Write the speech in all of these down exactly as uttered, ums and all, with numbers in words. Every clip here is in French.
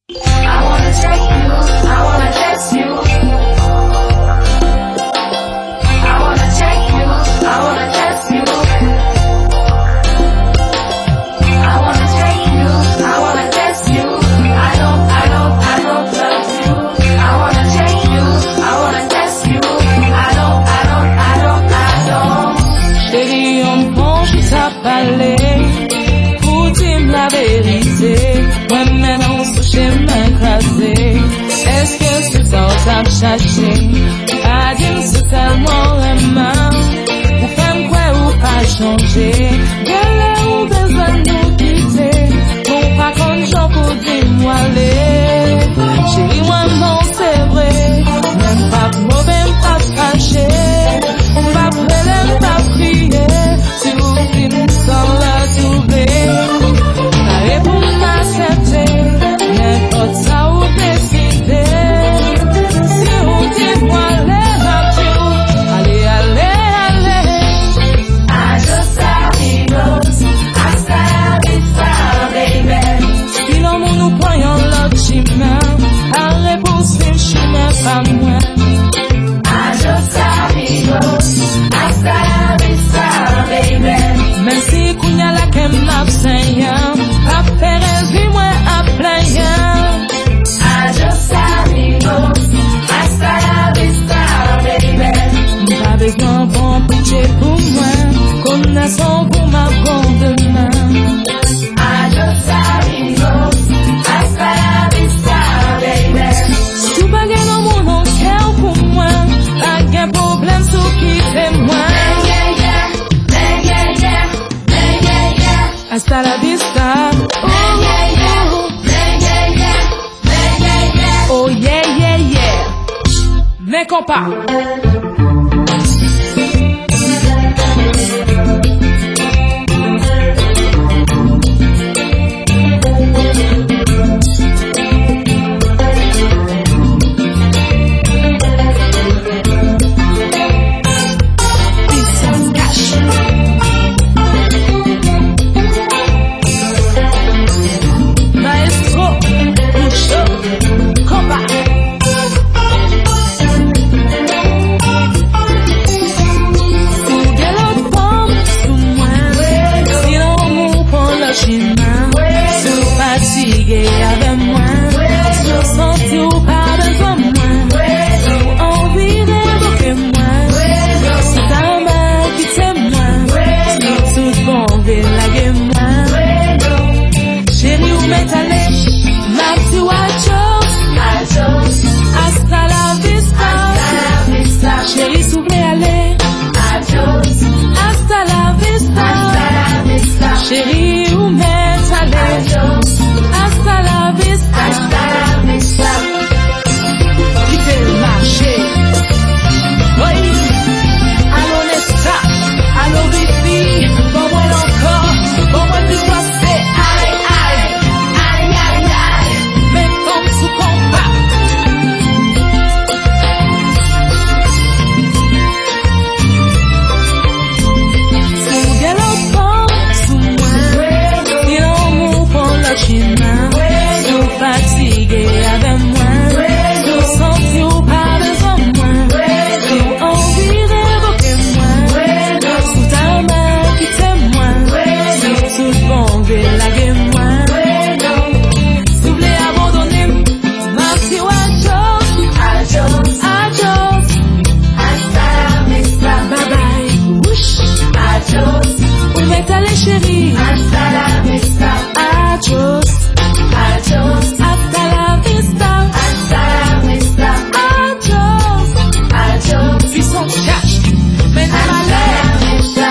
Hasta la vista. Oh yeah, yeah, yeah. Mes compas. Chérie, où m'est allé? Hasta la vista. Hasta la vista. Quitter le marché. Oui. Allô Nesta, allô Bibi. Bon moi encore, bon moi plus passé. Aïe, aïe, aïe, aïe, aïe. Mais comme sous combat. Sous galopant, sous moi. Il en mou pour le chemin. Sous fatigué avec moi. Sous senti ou pas besoin de moi. Sous envie d'évoquer moi. Sous ta main qui t'aime moi. Sous tout bon délaguer moi. Sous les abandonner. Merci ou adios. Adios. Adios. Hasta la vista. Bye bye. Whoosh. Adios. Où m'est allé chérie? Hasta la vista. Adios. Adios. Hasta la vista. Hasta la vista. Adios. Adios. Puissance cash. Mais non la vista.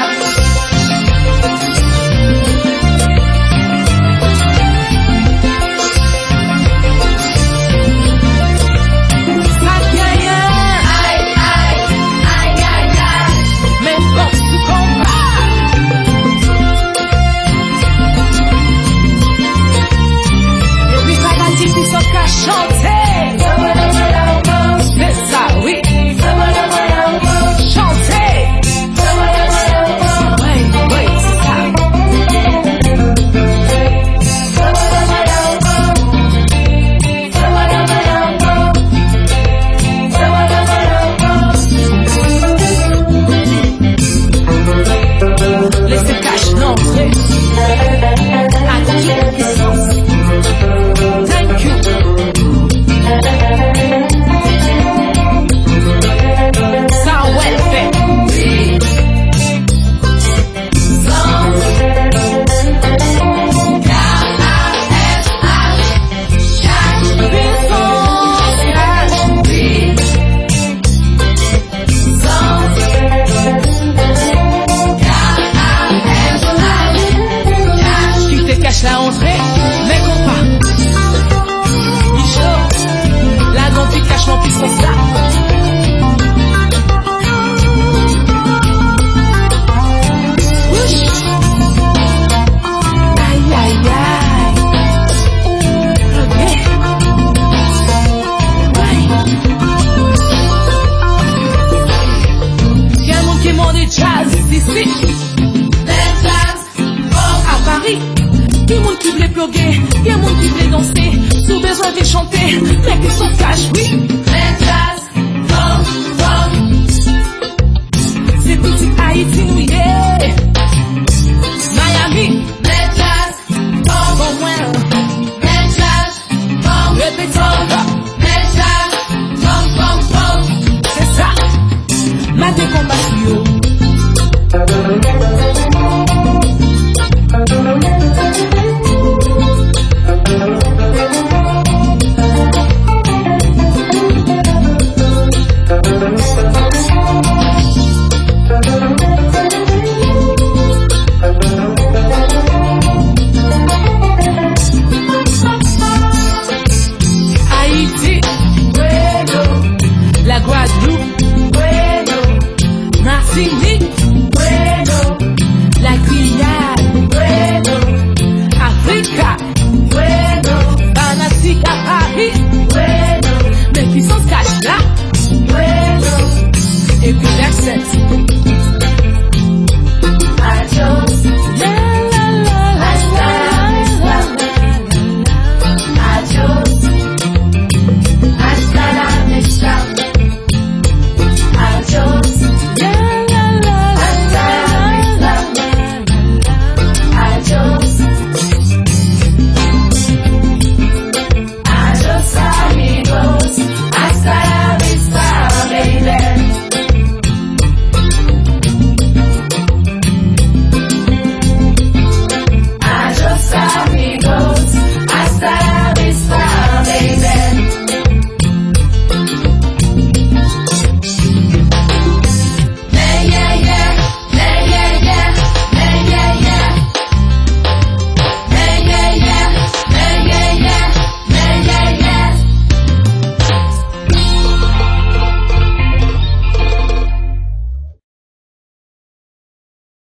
Aïe, aïe, aïe, aïe, aïe. Mais comme ce combat. Et puis ça va dire qu'ils sont qu'à chanter. C'est ça, oui. Chanter. Oui, oui, c'est ça. cash non puissance là. Aïe aïe aïe. Ok. Y'a un monde qui monte du jazz ici. À Paris, tout le monde qui voulait bloguer, tout le monde qui voulait danser, sous besoin de chanter, mais qui sont cash, oui.